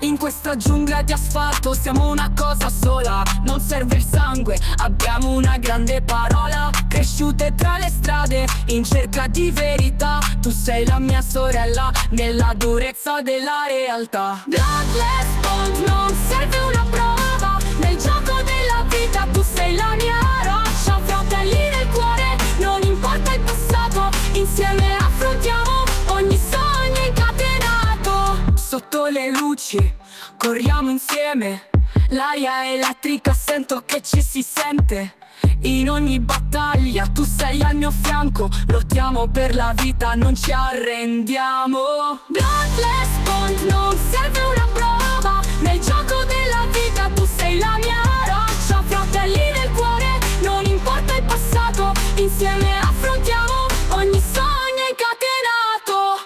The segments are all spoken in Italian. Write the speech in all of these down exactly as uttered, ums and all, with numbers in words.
In questa giungla di asfalto siamo una cosa sola. Non serve il sangue, abbiamo una grande parola. Cresciute tra le strade, in cerca di verità. Tu sei la mia sorella, nella durezza della realtà. Bloodless Bond, non serve una prova. Nel gioco della vita tu sei la mia roccia. Fratelli nel cuore, non importa il passato. Insieme affrontiamo ogni sogno incatenato. Sotto le luci, corriamo insieme. L'aria elettrica sento che ci si sente. In ogni battaglia tu sei al mio fianco. Lottiamo per la vita, non ci arrendiamo. Bloodless Bond, non serve una prova. Nel gioco della vita tu sei la mia roccia. Fratelli nel cuore, non importa il passato. Insieme affrontiamo ogni sogno incatenato.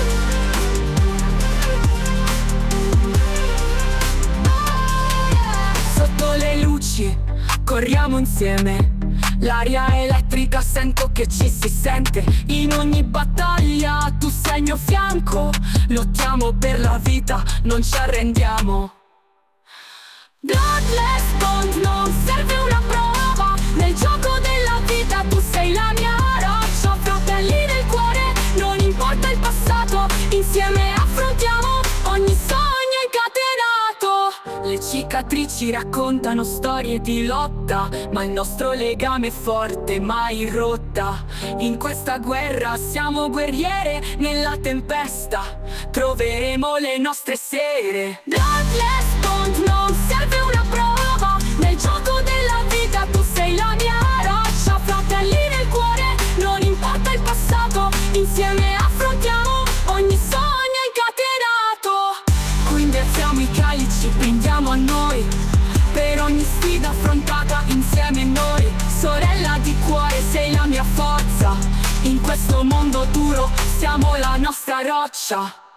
Sotto le luci, corriamo insieme. L'aria elettrica sento che ci si sente. In ogni battaglia tu sei al mio fianco. Lottiamo per la vita, non ci arrendiamo. Bloodless Bond, non serve una prova. Nel gioco della vita tu sei la mia roccia. Fratelli nel cuore, non importa il passato. Insieme affrontiamo ogni sogno incatenato. Le cicatrici raccontano storie di lotta, ma il nostro legame è forte, mai rotta. In questa guerra siamo guerriere, nella tempesta troveremo le nostre sere. Bloodless Bond, non serve una prova. Nel gioco della vita tu sei la mia roccia. Fratelli nel cuore, non importa il passato. Insieme affrontiamo ogni sogno incatenato. Quindi alziamo i calici, prendiamo a noi, per ogni sfida affrontata insieme noi. Sorella di cuore, sei la mia forza. In questo mondo duro siamo la nostra roccia.